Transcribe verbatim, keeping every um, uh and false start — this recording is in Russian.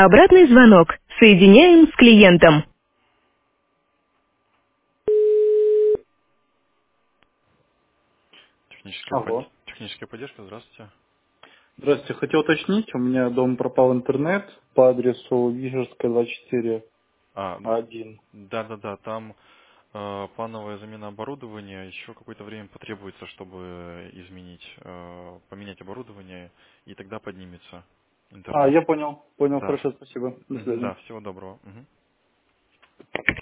Обратный звонок. Соединяем с клиентом. Техническая, под... Алло. Техническая поддержка, здравствуйте. Здравствуйте. Хотел уточнить, у меня дома пропал интернет по адресу Вижерская, двадцать четыре, А, один. да-да-да, там э, плановая замена оборудования, еще какое-то время потребуется, чтобы изменить, э, поменять оборудование, и тогда поднимется А, интернет. я понял. Понял, Да. хорошо, спасибо. До Мгм, свидания. да, всего доброго. Мгм.